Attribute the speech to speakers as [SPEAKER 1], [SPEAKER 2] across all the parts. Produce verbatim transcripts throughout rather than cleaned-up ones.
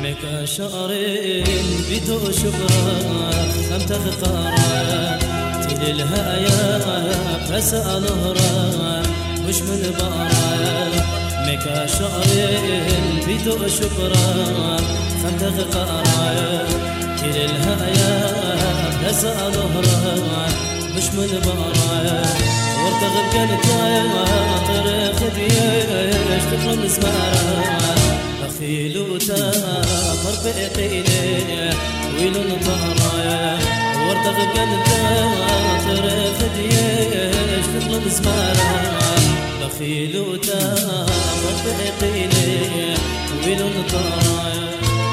[SPEAKER 1] مكا شعرين بدو شبرا خم تخقارا تل الهايا فسأل نهرا مش من بارا مكا شعرين بدو شبرا خم تخقارا تل الهايا فسأل نهرا مش من بارا وارتغب قلبي طريق بيش تقرن مسمارا أخيلوتا فرفقيني ويلون طهرايا وارتغب قلبي طريق بيش تقرن مسمارا أخيلوتا فرفقيني ويلون طهرايا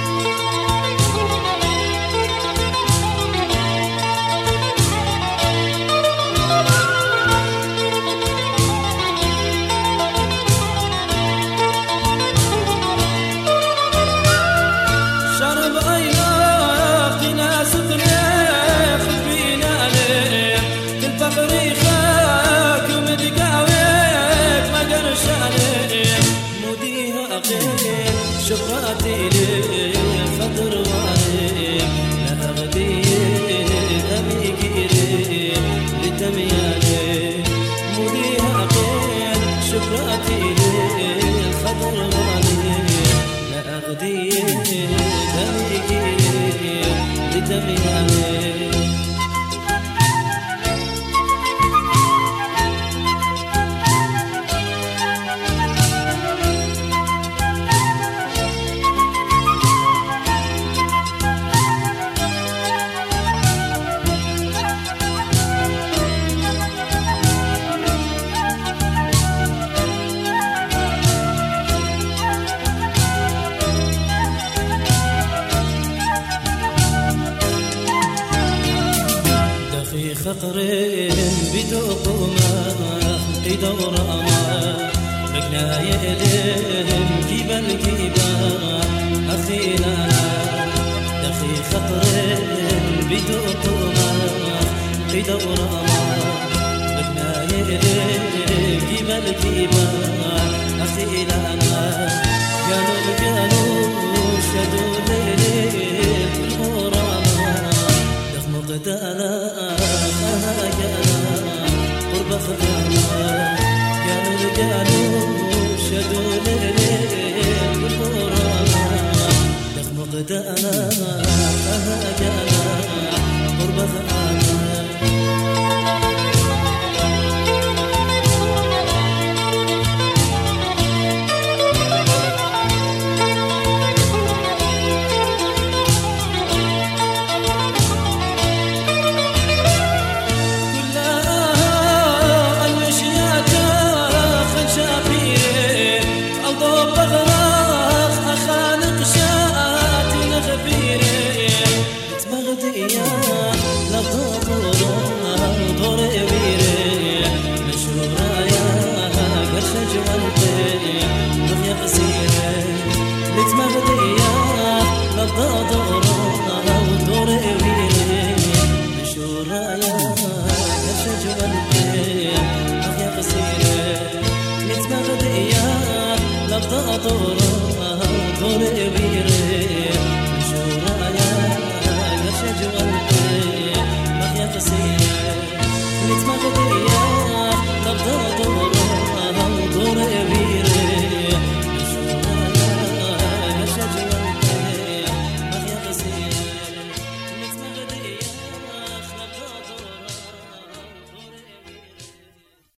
[SPEAKER 1] شفراتي لي خضر وعلي لا أغدي دمي كيري لتميالي موديها أقين شفراتي لي خضر وعلي لا أغدي دمي كيري لتميالي خطرين بدوقهما يدور أما بقنايا إليهم جيبا جيبا أخينا دخي خطرين بدوقهما يدور أما بقنايا إليهم جيبا جيبا أخينا قالوا قالوا شدوا ليلي الغرامة دخمق دانا قرب خدامة قالوا قالوا شدوا ليلي بالغرامة دخمق دانا قالوا قرب خدامة
[SPEAKER 2] See